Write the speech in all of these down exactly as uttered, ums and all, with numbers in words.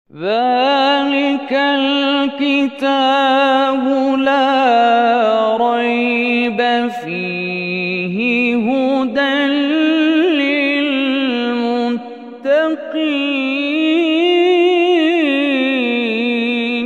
ذلك الكتاب لا ريب فيه هدى للمتقين.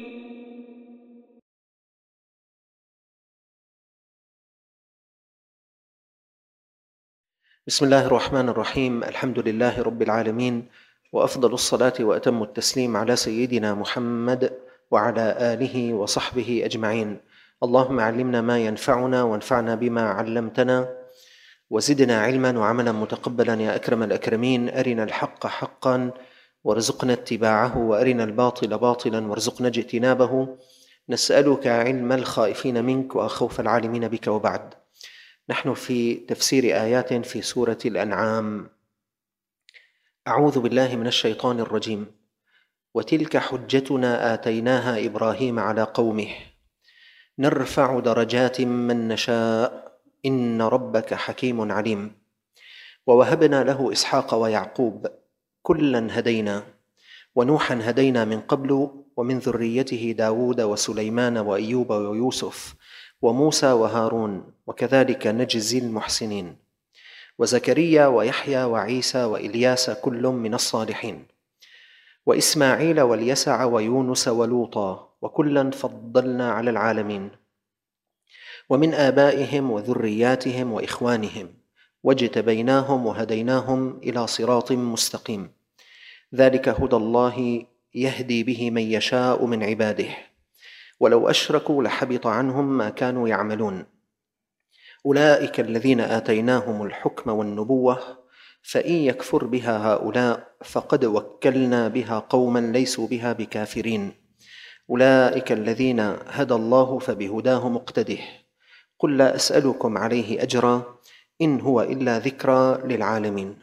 بسم الله الرحمن الرحيم. الحمد لله رب العالمين، وأفضل الصلاة وأتم التسليم على سيدنا محمد وعلى آله وصحبه أجمعين. اللهم علمنا ما ينفعنا وانفعنا بما علمتنا وزدنا علما وعملا متقبلا يا أكرم الأكرمين. أرنا الحق حقا وارزقنا اتباعه، وأرنا الباطل باطلا وارزقنا اجتنابه. نسألك علم الخائفين منك وخوف العالمين بك. وبعد، نحن في تفسير آيات في سورة الأنعام. أعوذ بالله من الشيطان الرجيم. وتلك حجتنا آتيناها إبراهيم على قومه نرفع درجات من نشاء إن ربك حكيم عليم. ووهبنا له إسحاق ويعقوب كلا هدينا، ونوحا هدينا من قبل ومن ذريته داود وسليمان وأيوب ويوسف وموسى وهارون، وكذلك نجزي المحسنين. وزكريا ويحيى وعيسى وإلياس كل من الصالحين، وإسماعيل واليسع ويونس ولوطا، وكلا فضلنا على العالمين. ومن آبائهم وذرياتهم وإخوانهم واجتبيناهم وهديناهم إلى صراط مستقيم. ذلك هدى الله يهدي به من يشاء من عباده، ولو أشركوا لحبط عنهم ما كانوا يعملون. أولئك الذين آتيناهم الحكم والنبوة، فإن يكفر بها هؤلاء فقد وكلنا بها قوما ليسوا بها بكافرين. أولئك الذين هدى الله فبهداه مقتده. قل لا أسألكم عليه أجرا إن هو إلا ذكرى للعالمين.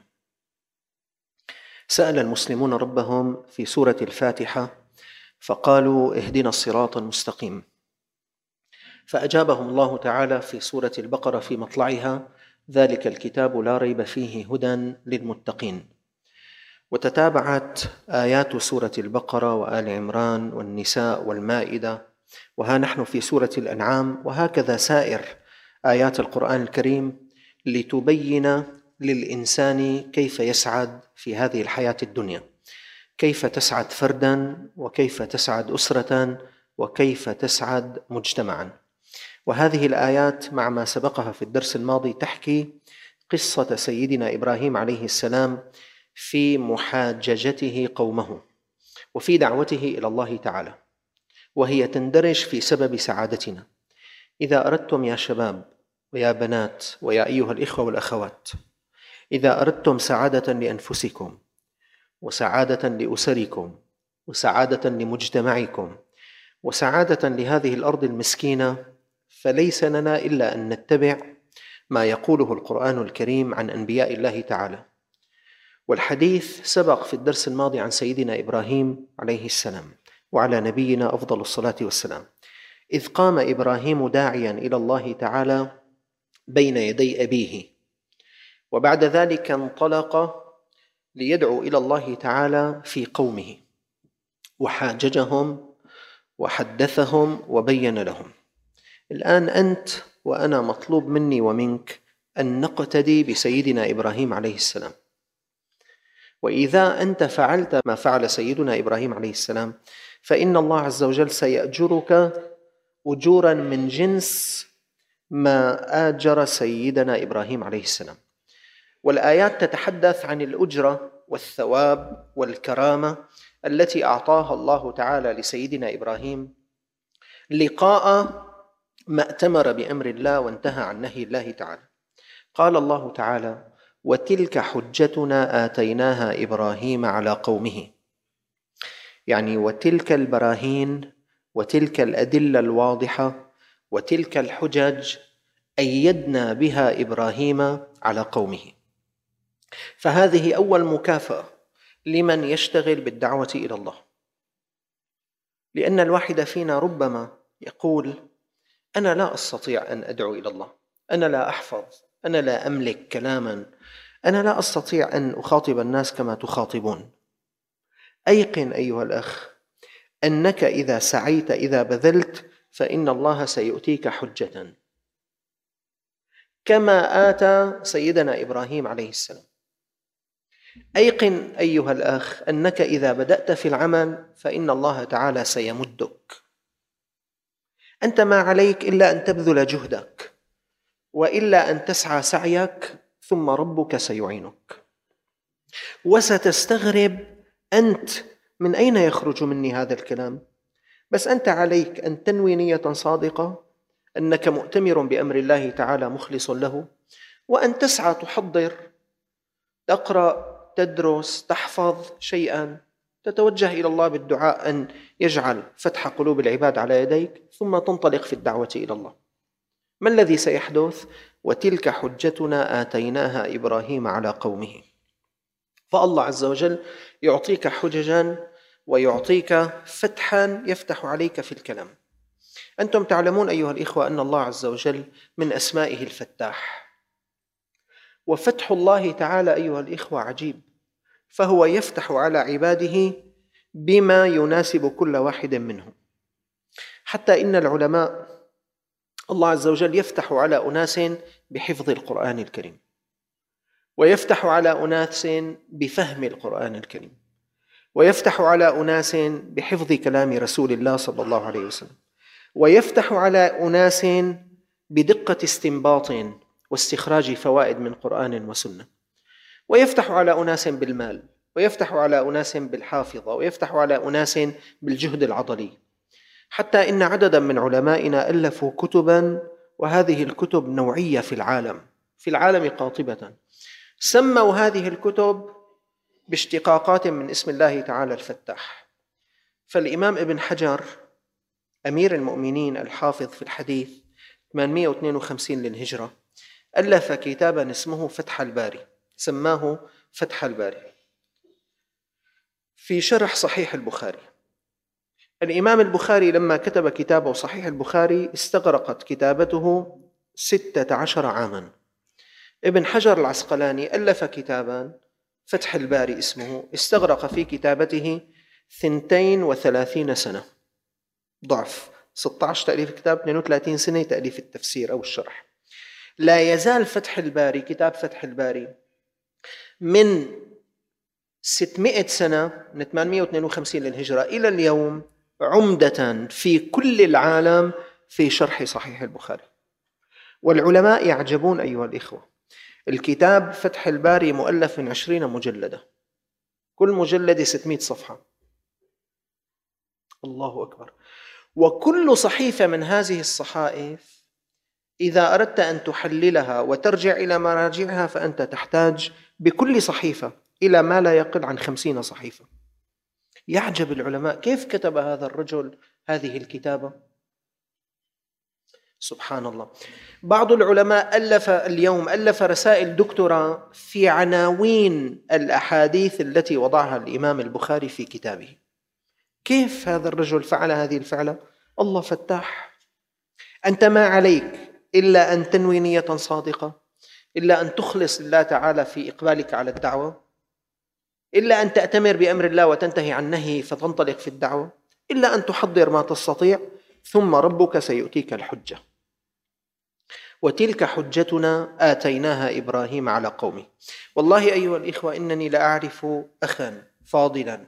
سأل المسلمون ربهم في سورة الفاتحة فقالوا اهدنا الصراط المستقيم، فأجابهم الله تعالى في سورة البقرة في مطلعها: ذلك الكتاب لا ريب فيه هدى للمتقين. وتتابعت آيات سورة البقرة وآل عمران والنساء والمائدة، وها نحن في سورة الأنعام، وهكذا سائر آيات القرآن الكريم لتبين للإنسان كيف يسعد في هذه الحياة الدنيا، كيف تسعد فردا، وكيف تسعد أسرة، وكيف تسعد مجتمعا. وهذه الآيات مع ما سبقها في الدرس الماضي تحكي قصة سيدنا إبراهيم عليه السلام في محاججته قومه وفي دعوته إلى الله تعالى، وهي تندرج في سبب سعادتنا. إذا أردتم يا شباب ويا بنات ويا أيها الإخوة والأخوات، إذا أردتم سعادة لأنفسكم وسعادة لأسركم وسعادة لمجتمعكم وسعادة لهذه الأرض المسكينة، فليس لنا إلا أن نتبع ما يقوله القرآن الكريم عن أنبياء الله تعالى. والحديث سبق في الدرس الماضي عن سيدنا إبراهيم عليه السلام وعلى نبينا أفضل الصلاة والسلام، إذ قام إبراهيم داعيا إلى الله تعالى بين يدي أبيه، وبعد ذلك انطلق ليدعو إلى الله تعالى في قومه، وحاججهم وحدثهم وبين لهم. الآن أنت وأنا مطلوب مني ومنك أن نقتدي بسيدنا إبراهيم عليه السلام. وإذا أنت فعلت ما فعل سيدنا إبراهيم عليه السلام، فإن الله عز وجل سيأجرك أجورا من جنس ما آجر سيدنا إبراهيم عليه السلام. والآيات تتحدث عن الأجرة والثواب والكرامة التي أعطاها الله تعالى لسيدنا إبراهيم لقاء ما ائتمر بأمر الله وانتهى عن نهي الله تعالى. قال الله تعالى: وتلك حجتنا آتيناها إبراهيم على قومه، يعني وتلك البراهين وتلك الأدلة الواضحة وتلك الحجج أيدنا بها إبراهيم على قومه. فهذه أول مكافأة لمن يشتغل بالدعوة إلى الله، لأن الواحد فينا ربما يقول: أنا لا أستطيع أن أدعو إلى الله، أنا لا أحفظ، أنا لا أملك كلاما، أنا لا أستطيع أن أخاطب الناس كما تخاطبون، أيقن أيها الأخ أنك إذا سعيت، إذا بذلت، فإن الله سيؤتيك حجة كما آتى سيدنا إبراهيم عليه السلام. أيقن أيها الأخ أنك إذا بدأت في العمل فإن الله تعالى سيمدك. أنت ما عليك إلا أن تبذل جهدك، وإلا أن تسعى سعيك، ثم ربك سيعينك. وستستغرب أنت من أين يخرج مني هذا الكلام، بس أنت عليك أن تنوي نية صادقة أنك مؤتمر بأمر الله تعالى مخلص له، وأن تسعى تحضر، تقرأ، تدرس، تحفظ شيئا، تتوجه إلى الله بالدعاء أن يجعل فتح قلوب العباد على يديك، ثم تنطلق في الدعوة إلى الله. ما الذي سيحدث؟ وتلك حجتنا آتيناها إبراهيم على قومه. فالله عز وجل يعطيك حججا ويعطيك فتحا يفتح عليك في الكلام. أنتم تعلمون أيها الإخوة أن الله عز وجل من أسمائه الفتاح، وفتح الله تعالى أيها الإخوة عجيب، فهو يفتح على عباده بما يناسب كل واحد منهم. حتى إن العلماء الله عز وجل يفتح على أناس بحفظ القرآن الكريم، ويفتح على أناس بفهم القرآن الكريم، ويفتح على أناس بحفظ كلام رسول الله صلى الله عليه وسلم، ويفتح على أناس بدقة استنباط واستخراج فوائد من قرآن وسنة، ويفتح على أناس بالمال، ويفتح على أناس بالحافظة، ويفتح على أناس بالجهد العضلي. حتى إن عددا من علمائنا ألفوا كتبا، وهذه الكتب نوعية في العالم في العالم قاطبة، سموا هذه الكتب باشتقاقات من اسم الله تعالى الفتاح. فالإمام ابن حجر أمير المؤمنين الحافظ في الحديث ثمانمئة واثنين وخمسين للهجرة ألف كتابا اسمه فتح الباري، سماه فتح الباري في شرح صحيح البخاري. الإمام البخاري لما كتب كتابه صحيح البخاري استغرقت كتابته ستة عشر عاما. ابن حجر العسقلاني ألف كتابا فتح الباري اسمه، استغرق في كتابته ثنتين وثلاثين سنة، ضعف ستة عشر تأليف كتاب، اثنين وثلاثين سنة تأليف التفسير أو الشرح. لا يزال فتح الباري، كتاب فتح الباري، من ستمائة سنة من ثمانمئة واثنين وخمسين للهجرة إلى اليوم عمدة في كل العالم في شرح صحيح البخاري. والعلماء يعجبون أيها الإخوة، الكتاب فتح الباري مؤلف من عشرين مجلدة، كل مجلد ستمائة صفحة، الله أكبر. وكل صحيفة من هذه الصحائف إذا أردت أن تحللها وترجع إلى مراجعها فأنت تحتاج بكل صحيفة إلى ما لا يقل عن خمسين صحيفة. يعجب العلماء كيف كتب هذا الرجل هذه الكتابة، سبحان الله. بعض العلماء ألف اليوم ألف رسائل دكتوراه في عناوين الأحاديث التي وضعها الإمام البخاري في كتابه. كيف هذا الرجل فعل هذه الفعلة؟ الله فتاح. أنت ما عليك إلا أن تنوي نية صادقة، إلا أن تخلص لله تعالى في إقبالك على الدعوة، إلا أن تأتمر بأمر الله وتنتهي عن نهيه فتنطلق في الدعوة، إلا أن تحضر ما تستطيع، ثم ربك سيؤتيك الحجة. وتلك حجتنا آتيناها إبراهيم على قومه. والله أيها الإخوة إنني لأعرف أخا فاضلا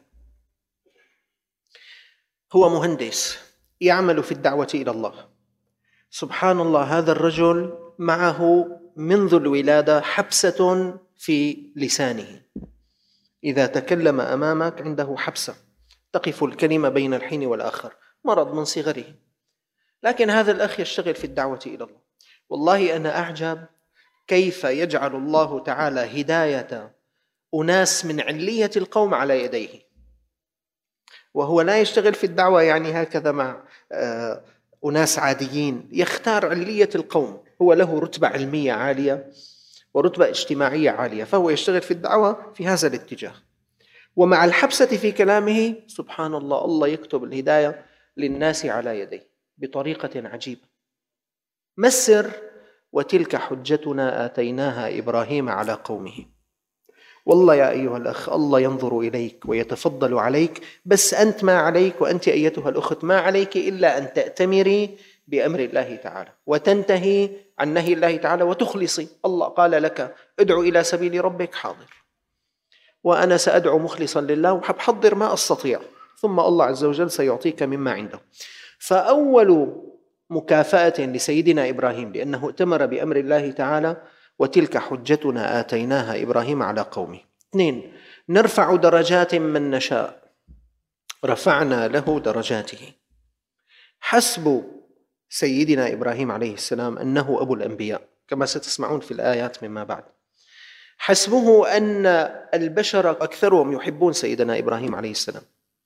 هو مهندس يعمل في الدعوة إلى الله. سبحان الله، هذا الرجل معه منذ الولادة حبسة في لسانه، إذا تكلم أمامك عنده حبسة تقف الكلمة بين الحين والآخر، مرض من صغره. لكن هذا الأخ يشتغل في الدعوة إلى الله. والله أنا أعجب كيف يجعل الله تعالى هداية أناس من علية القوم على يديه، وهو لا يشتغل في الدعوة يعني هكذا مع أناس عاديين، يختار علية القوم. هو له رتبة علمية عالية ورتبة اجتماعية عالية، فهو يشتغل في الدعوة في هذا الاتجاه، ومع الحبسة في كلامه سبحان الله الله يكتب الهداية للناس على يديه بطريقة عجيبة. ما السر؟ وتلك حجتنا آتيناها إبراهيم على قومه. والله يا أيها الأخ الله ينظر إليك ويتفضل عليك، بس أنت ما عليك، وأنت أيتها الأخت ما عليك إلا أن تأتمري بأمر الله تعالى وتنتهي عن نهي الله تعالى وتخلصي. الله قال لك ادعو إلى سبيل ربك، حاضر، وأنا سأدعو مخلصا لله وحبحضر ما أستطيع، ثم الله عز وجل سيعطيك مما عنده. فأول مكافأة لسيدنا إبراهيم لأنه ائتمر بأمر الله تعالى، وتلك حجتنا آتيناها إبراهيم على قومه. اثنين، نرفع درجات من نشاء، رفعنا له درجاته. حسب سيدنا إبراهيم عليه السلام أنه أبو الأنبياء كما ستسمعون في الآيات مما بعد. حسبه أن البشر أكثرهم يحبون سيدنا إبراهيم عليه السلام.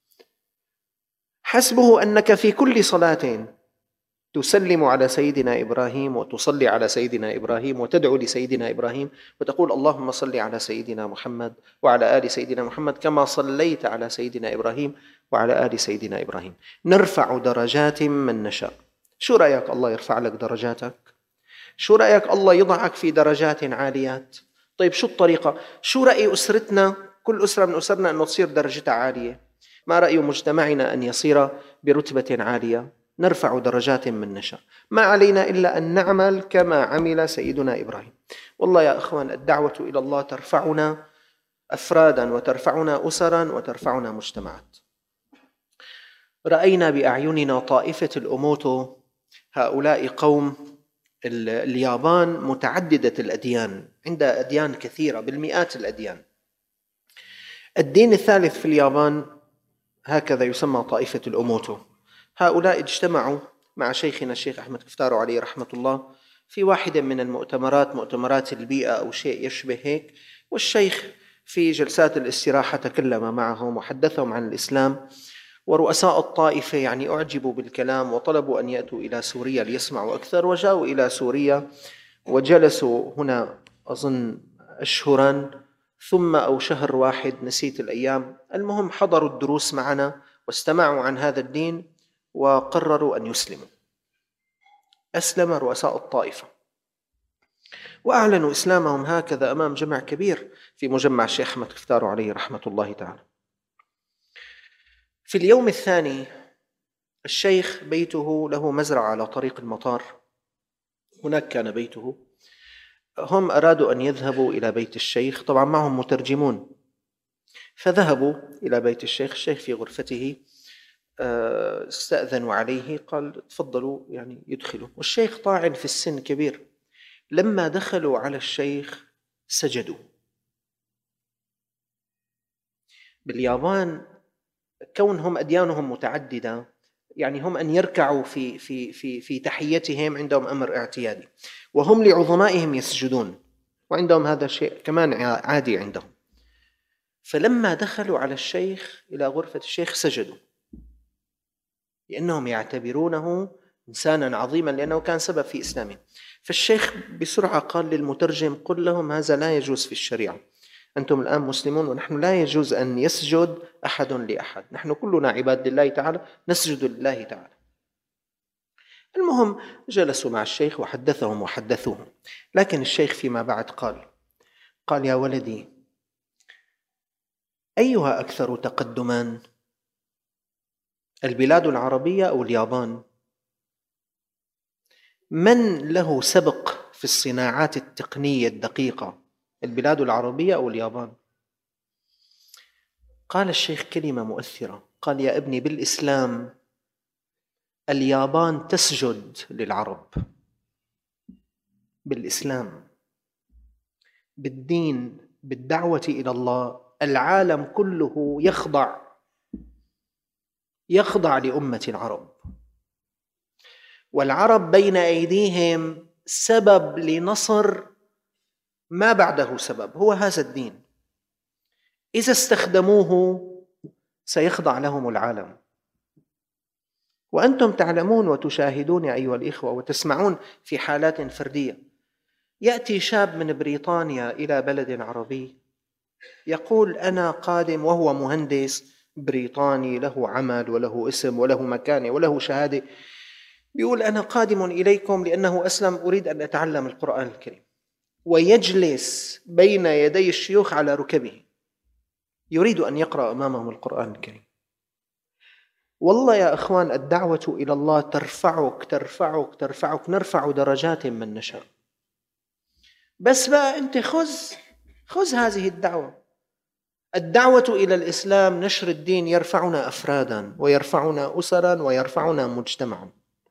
حسبه أنك في كل صلاة تسلم على سيدنا إبراهيم وتصلي على سيدنا إبراهيم وتدعو لسيدنا إبراهيم وتقول اللهم صل على سيدنا محمد وعلى آل سيدنا محمد كما صليت على سيدنا إبراهيم وعلى آل سيدنا إبراهيم. نرفع درجات من نشاء. شو رأيك الله يرفع لك درجاتك؟ شو رأيك الله يضعك في درجات عاليات؟ طيب شو الطريقة؟ شو رأي أسرتنا؟ كل أسرة من أسرنا أنه تصير درجتها عالية. ما رأي مجتمعنا أن يصير برتبة عالية؟ نرفع درجات من نشاء. ما علينا إلا أن نعمل كما عمل سيدنا إبراهيم. والله يا أخوان الدعوة إلى الله ترفعنا أفرادا وترفعنا أسرا وترفعنا مجتمعات. رأينا بأعيننا طائفة الأوموتو، هؤلاء قوم اليابان متعددة الأديان، عندها أديان كثيرة بالمئات الأديان. الدين الثالث في اليابان هكذا يسمى طائفة الأوموتو. هؤلاء اجتمعوا مع شيخنا الشيخ أحمد كفتارو عليه رحمة الله في واحدة من المؤتمرات، مؤتمرات البيئة أو شيء يشبه هيك، والشيخ في جلسات الاستراحة تكلم معهم وحدثهم عن الإسلام، ورؤساء الطائفة يعني أعجبوا بالكلام وطلبوا أن يأتوا إلى سوريا ليسمعوا أكثر، وجاءوا إلى سوريا وجلسوا هنا أظن أشهرا ثم أو شهر واحد نسيت الأيام. المهم حضروا الدروس معنا واستمعوا عن هذا الدين وقرروا أن يسلموا. أسلم رؤساء الطائفة وأعلنوا إسلامهم هكذا أمام جمع كبير في مجمع الشيخ أحمد كفتارو عليه رحمة الله تعالى. في اليوم الثاني الشيخ بيته له مزرعة على طريق المطار، هناك كان بيته. هم أرادوا أن يذهبوا إلى بيت الشيخ، طبعا معهم مترجمون، فذهبوا إلى بيت الشيخ. الشيخ في غرفته استأذنوا عليه، قال تفضلوا يعني يدخلوا، والشيخ طاعن في السن كبير. لما دخلوا على الشيخ سجدوا. باليابان كونهم أديانهم متعددة يعني هم أن يركعوا في في في في تحيتهم عندهم أمر اعتيادي، وهم لعظمائهم يسجدون، وعندهم هذا الشيء كمان عادي عندهم. فلما دخلوا على الشيخ إلى غرفة الشيخ سجدوا، لأنهم يعتبرونه إنسانا عظيما، لأنه كان سبب في إسلامه. فالشيخ بسرعة قال للمترجم قل لهم هذا لا يجوز في الشريعة، أنتم الآن مسلمون ونحن لا يجوز أن يسجد أحد لأحد، نحن كلنا عباد لله تعالى نسجد لله تعالى. المهم جلسوا مع الشيخ وحدثهم وحدثوهم، لكن الشيخ فيما بعد قال قال يا ولدي أيها أكثر تقدما، البلاد العربية أو اليابان؟ من له سبق في الصناعات التقنية الدقيقة، البلاد العربية أو اليابان؟ قال الشيخ كلمة مؤثرة، قال يا ابني بالإسلام اليابان تسجد للعرب، بالإسلام بالدين بالدعوة إلى الله العالم كله يخضع يخضع لأمة العرب، والعرب بين أيديهم سبب لنصر ما بعده سبب، هو هذا الدين. إذا استخدموه سيخضع لهم العالم. وأنتم تعلمون وتشاهدون يا أيها الإخوة وتسمعون في حالات فردية، يأتي شاب من بريطانيا إلى بلد عربي يقول أنا قادم، وهو مهندس بريطاني له عمل وله اسم وله مكانة وله شهادة، بيقول أنا قادم إليكم لأنه أسلم، أريد أن أتعلم القرآن الكريم. ويجلس بين يدي الشيوخ على ركبه يريد أن يقرأ أمامهم القرآن الكريم. والله يا أخوان الدعوة إلى الله ترفعك ترفعك ترفعك، نرفع درجات من نشاء. بس بقى أنت خذ خذ هذه الدعوة. الدعوة إلى الإسلام نشر الدين يرفعنا أفرادا ويرفعنا أسرا ويرفعنا مجتمعا.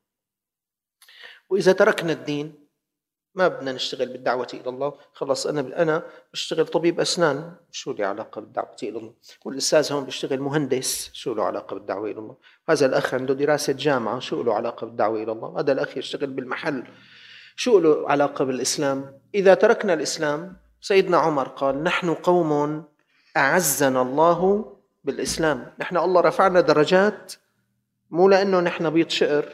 وإذا تركنا الدين ما بدنا نشتغل بالدعوة إلى الله، خلاص أنا أنا بشتغل طبيب أسنان، شو لي علاقة بالدعوة إلى الله؟ والأستاذ هون بيشتغل مهندس، شو له علاقة بالدعوة إلى الله؟ هذا الأخ عنده دراسة جامعة، شو له علاقة بالدعوة إلى الله؟ هذا الأخ يشتغل بالمحل، شو له علاقة بالإسلام؟ إذا تركنا الإسلام، سيدنا عمر قال نحن قوم أعزنا الله بالإسلام. نحن الله رفعنا درجات، مو لأنه نحن بيض شعر،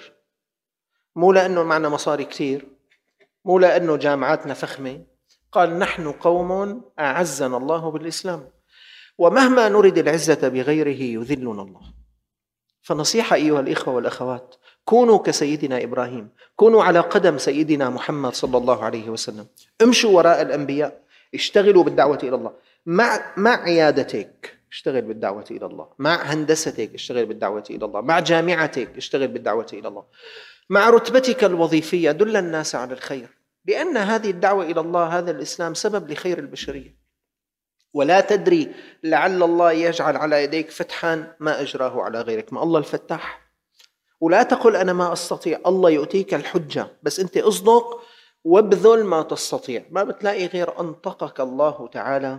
مو لأنه معنا مصاري كتير، مو لأنه جامعاتنا فخمة. قال نحن قوم أعزنا الله بالإسلام، ومهما نرد العزة بغيره يذلنا الله. فنصيحة أيها الإخوة والأخوات، كونوا كسيدنا إبراهيم، كونوا على قدم سيدنا محمد صلى الله عليه وسلم، امشوا وراء الأنبياء، اشتغلوا بالدعوة إلى الله. مع مع عيادتك اشتغل بالدعوة إلى الله، مع هندستك اشتغل بالدعوة إلى الله، مع جامعتك اشتغل بالدعوة إلى الله، مع رتبتك الوظيفية دل الناس على الخير، لأن هذه الدعوة إلى الله، هذا الإسلام سبب لخير البشرية. ولا تدري لعل الله يجعل على يديك فتحا ما أجراه على غيرك، ما الله الفتاح. ولا تقل أنا ما أستطيع، الله يؤتيك الحجة، بس أنت أصدق وابذل ما تستطيع. ما بتلاقي غير أنطقك الله تعالى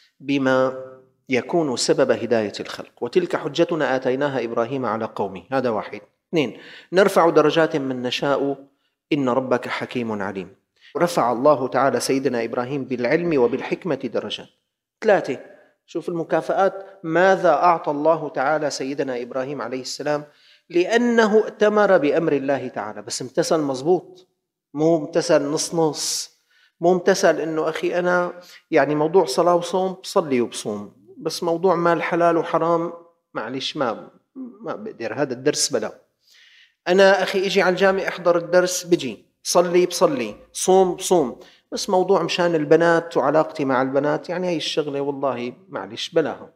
بما يكون سبب هداية الخلق. وتلك حجتنا آتيناها إبراهيم على قومه. هذا واحد. اثنين، نرفع درجات من نشاء إن ربك حكيم عليم. رفع الله تعالى سيدنا إبراهيم بالعلم وبالحكمة درجات. ثلاثة، شوف المكافآت، ماذا أعطى الله تعالى سيدنا إبراهيم عليه السلام؟ لأنه ائتمر بأمر الله تعالى، بس امتثل مزبوط، مو امتثل نص نص، مو امتثل إنه أخي أنا يعني موضوع صلاة وصوم بصلي وبصوم، بس موضوع مال حلال وحرام معلش ما ما بقدر، هذا الدرس بلا. أنا أخي إجي على الجامع أحضر الدرس بجي، صلي بصلي، صوم بصوم، بس موضوع مشان البنات وعلاقتي مع البنات يعني هاي الشغلة والله معلش بلاها.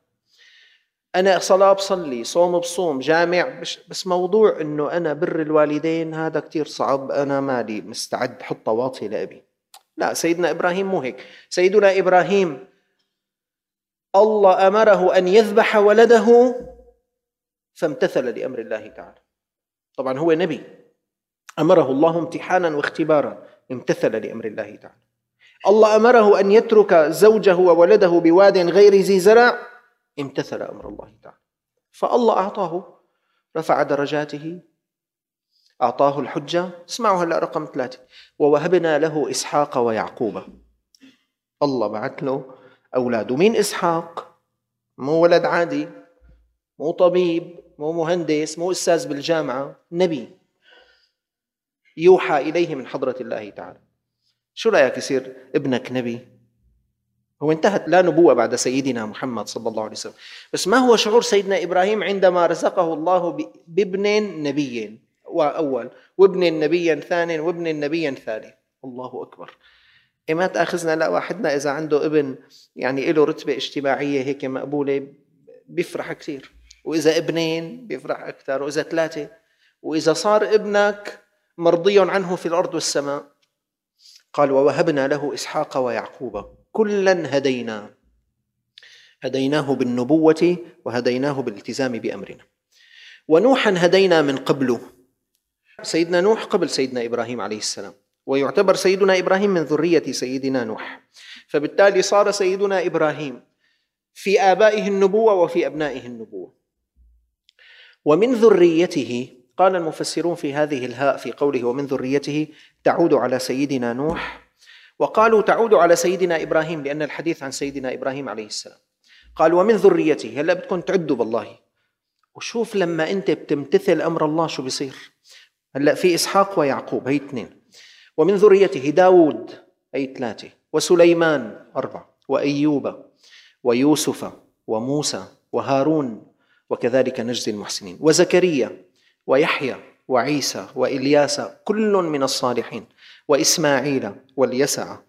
أنا صلاة بصلي، صوم بصوم، جامع، بس موضوع إنه أنا بر الوالدين هذا كتير صعب، أنا مالي مستعد حط واطي لأبي. لا، سيدنا إبراهيم مو هيك. سيدنا إبراهيم الله أمره أن يذبح ولده فامتثل لأمر الله تعالى. طبعا هو نبي، أمره الله امتحانا واختبارا، امتثل لأمر الله تعالى. الله أمره أن يترك زوجه وولده بواد غير ذي زرع، امتثل أمر الله تعالى. فالله أعطاه، رفع درجاته، أعطاه الحجة. اسمعوا هلأ رقم ثلاثة، ووهبنا له إسحاق ويعقوب. الله بعث له أولاده. مين إسحاق؟ مو ولد عادي، مو طبيب، مو مهندس، مو أستاذ بالجامعة، نبي يوحى إليه من حضرة الله تعالى. شو رأيك يصير ابنك نبي؟ هو انتهت لا نبوة بعد سيدنا محمد صلى الله عليه وسلم، بس ما هو شعور سيدنا إبراهيم عندما رزقه الله بابن نبي وأول، وابن نبي ثاني، وابن نبي ثالث؟ الله أكبر. إيه ما تأخذنا لا واحدنا إذا عنده ابن يعني له رتبة اجتماعية هيك مقبولة بيفرح كثير، وإذا ابنين بيفرح أكثر، وإذا ثلاثة، وإذا صار ابنك مرضي عنه في الأرض والسماء. قال ووهبنا له إسحاق ويعقوب كلا هدينا، هديناه بالنبوة وهديناه بالالتزام بأمرنا. ونوحا هدينا من قبله. سيدنا نوح قبل سيدنا إبراهيم عليه السلام، ويعتبر سيدنا إبراهيم من ذرية سيدنا نوح، فبالتالي صار سيدنا إبراهيم في آبائه النبوة وفي أبنائه النبوة. ومن ذريته، قال المفسرون في هذه الهاء في قوله ومن ذريته تعود على سيدنا نوح، وقالوا تعود على سيدنا إبراهيم لأن الحديث عن سيدنا إبراهيم عليه السلام. قال ومن ذريته، هلأ بدكم تعدوا بالله وشوف لما أنت بتمتثل أمر الله شو بيصير. هلأ في إسحاق ويعقوب، هي اثنين. ومن ذريته داود، هي ثلاثة. وسليمان، أربعة. وأيوب ويوسف وموسى وهارون، وكذلك نجزي المحسنين. وزكريا ويحيى وعيسى وإلياس كل من الصالحين. وإسماعيل واليسع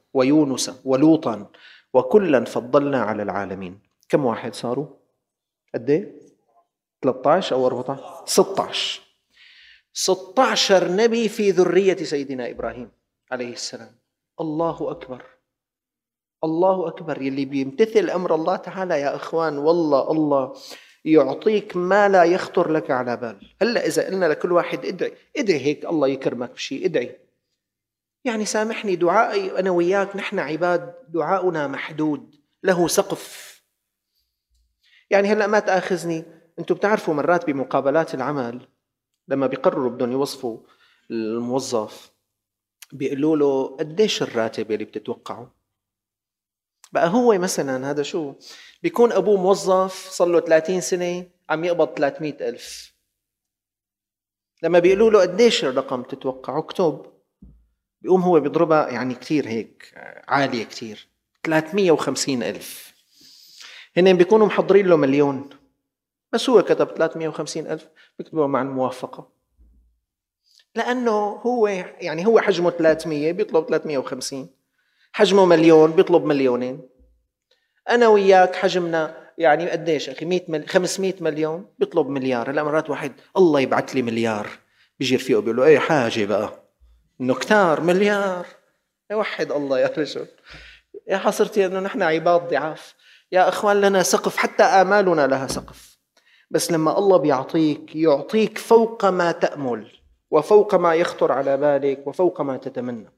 ويونس ولوطا وكلا فضلنا على العالمين. كم واحد صاروا؟ قد ايه؟ ثلاثة عشر أو أربعة عشر؟ ستة عشر. ستة عشر نبي في ذرية سيدنا إبراهيم عليه السلام. الله أكبر، الله أكبر. يلي بيمتثل أمر الله تعالى يا إخوان والله الله يعطيك ما لا يخطر لك على بال. هلأ إذا قلنا لكل واحد ادعي ادعي هيك الله يكرمك بشيء، ادعي. يعني سامحني، دعائي أنا وياك نحن عباد، دعاؤنا محدود له سقف. يعني هلأ ما تأخذني، أنتم بتعرفوا مرات بمقابلات العمل لما بيقرروا بدهم يوظفوا الموظف بيقولوا له قديش الراتب اللي بتتوقعه؟ بقى هو مثلا هذا شو بيكون أبوه موظف صار له ثلاثين سنة عم يقبض ثلاثمئة ألف. لما بيقولوا له قديش الرقم تتوقعه اكتب، بيقوم هو بيضربها يعني كتير هيك عالية كتير، ثلاثمئة وخمسين ألف. هن بيكونوا محضرين له مليون، بس هو كتب ثلاثمئة وخمسين ألف بيكتبوها مع الموافقة، لأنه هو يعني هو حجمه ثلاثمئة بيطلب ثلاثمئة وخمسين، حجمه مليون بيطلب مليونين. أنا وياك حجمنا يعني قديش أخي؟ مئة مل... خمسمئة مليون بيطلب مليار. هلا مرات واحد الله يبعث لي مليار بيجي رفيقه بيقول له أي حاجة بقى إنه كتار مليار، يوحد الله يا رجل. يا حصرتي إنه نحن عباد ضعاف يا أخوان، لنا سقف، حتى آمالنا لها سقف. بس لما الله بيعطيك يعطيك فوق ما تأمل وفوق ما يخطر على بالك وفوق ما تتمنى.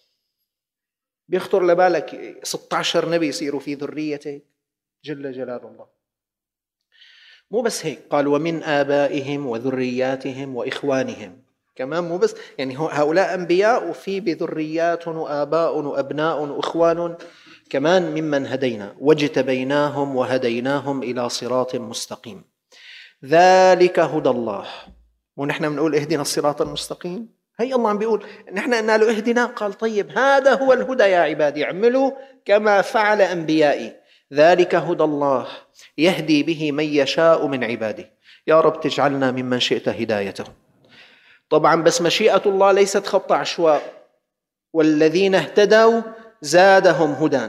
بيخطر لبالك ستة عشر نبي يصيروا في ذريتك؟ جل جلال الله. مو بس هيك، قال ومن آبائهم وذرياتهم وإخوانهم، كمان مو بس يعني هؤلاء أنبياء وفي بذرياتهم وآباء وأبناء وإخوان كمان ممن هدينا واجتبيناهم وهديناهم إلى صراط مستقيم. ذلك هدى الله. ونحن بنقول اهدنا الصراط المستقيم، هي الله عم بيقول نحن قلنا له اهدنا، قال طيب هذا هو الهدى يا عبادي، اعملوا كما فعل أنبيائي. ذلك هدى الله يهدي به من يشاء من عباده. يا رب تجعلنا ممن شئت هدايته. طبعا بس مشيئة الله ليست خط عشواء، والذين اهتدوا زادهم هدى.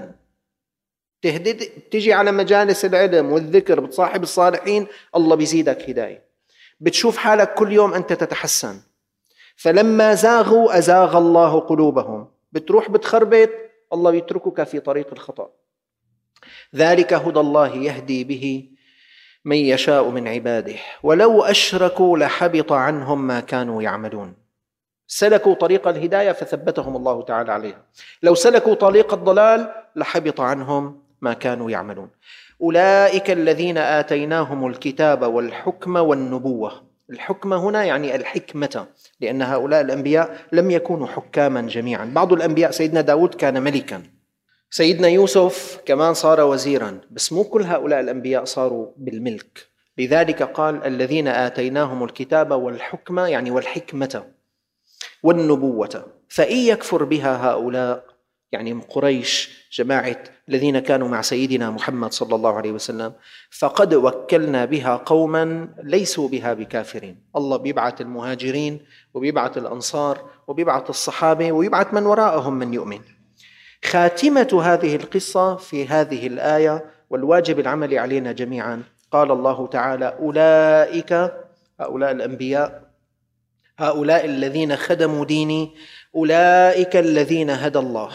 تجي على مجالس العلم والذكر بتصاحب الصالحين، الله بيزيدك هداية. بتشوف حالك كل يوم أنت تتحسن، فلما زاغوا أزاغ الله قلوبهم. بتروح بتخربط، الله بيتركك في طريق الخطأ. ذلك هدى الله يهدي به من يشاء من عباده ولو أشركوا لحبط عنهم ما كانوا يعملون. سلكوا طريق الهداية فثبتهم الله تعالى عليها، لو سلكوا طريق الضلال لحبط عنهم ما كانوا يعملون. أولئك الذين آتيناهم الكتاب والحكم والنبوة. الحكمة هنا يعني الحكمة، لأن هؤلاء الأنبياء لم يكونوا حكاما جميعا. بعض الأنبياء سيدنا داود كان ملكا، سيدنا يوسف كمان صار وزيرا، بس مو كل هؤلاء الأنبياء صاروا بالملك. لذلك قال الذين آتيناهم الكتاب والحكم يعني والحكمة والنبوة، فإن يكفر بها هؤلاء يعني من قريش جماعة الذين كانوا مع سيدنا محمد صلى الله عليه وسلم، فقد وكلنا بها قوما ليسوا بها بكافرين. الله بيبعث المهاجرين وبيبعث الأنصار وبيبعث الصحابة ويبعث من وراءهم من يؤمن. خاتمة هذه القصة في هذه الآية والواجب العمل علينا جميعا، قال الله تعالى أولئك، هؤلاء الأنبياء، هؤلاء الذين خدموا ديني، أولئك الذين هدى الله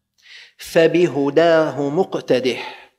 فبهداه مقتدح.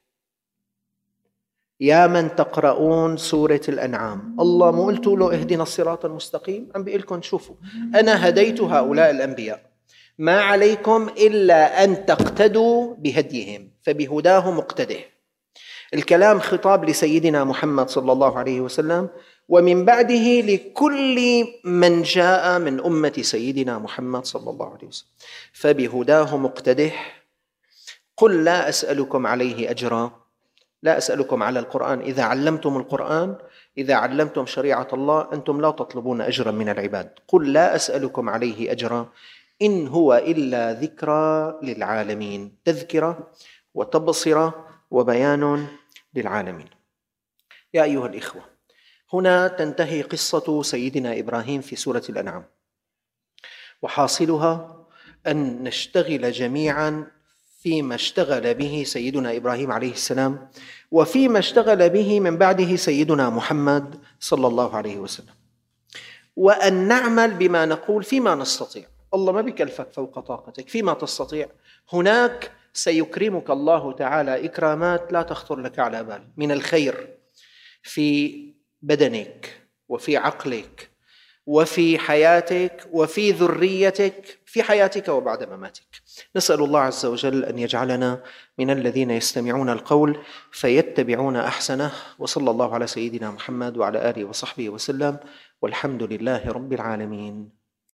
يا من تقرؤون سورة الأنعام، الله مو قلتوا له اهدنا الصراط المستقيم؟ عم بيقول لكم شوفوا أنا هديت هؤلاء الأنبياء، ما عليكم إلا أن تقتدوا بهديهم فبهداه مقتدح. الكلام خطاب لسيدنا محمد صلى الله عليه وسلم، ومن بعده لكل من جاء من أمة سيدنا محمد صلى الله عليه وسلم. فبهداه مقتدح. قل لا أسألكم عليه أجرا، لا أسألكم على القرآن. إذا علمتم القرآن، إذا علمتم شريعة الله، أنتم لا تطلبون أجرا من العباد. قل لا أسألكم عليه أجرا إن هو إلا ذكرى للعالمين، تذكرة وتبصرة وبيان للعالمين. يا أيها الإخوة، هنا تنتهي قصة سيدنا إبراهيم في سورة الأنعام، وحاصلها أن نشتغل جميعا فيما اشتغل به سيدنا إبراهيم عليه السلام، وفيما اشتغل به من بعده سيدنا محمد صلى الله عليه وسلم، وأن نعمل بما نقول فيما نستطيع. الله ما بيكلفك فوق طاقتك، فيما تستطيع. هناك سيكرمك الله تعالى إكرامات لا تخطر لك على بال من الخير في بدنك وفي عقلك وفي حياتك وفي ذريتك، في حياتك وبعد مماتك. نسأل الله عز وجل أن يجعلنا من الذين يستمعون القول فيتبعون أحسنه، وصلى الله على سيدنا محمد وعلى آله وصحبه وسلم، والحمد لله رب العالمين.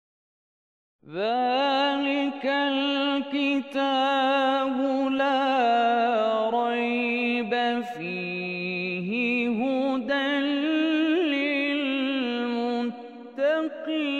ذلك الكتاب لا ريب فيه هدى للمتقين.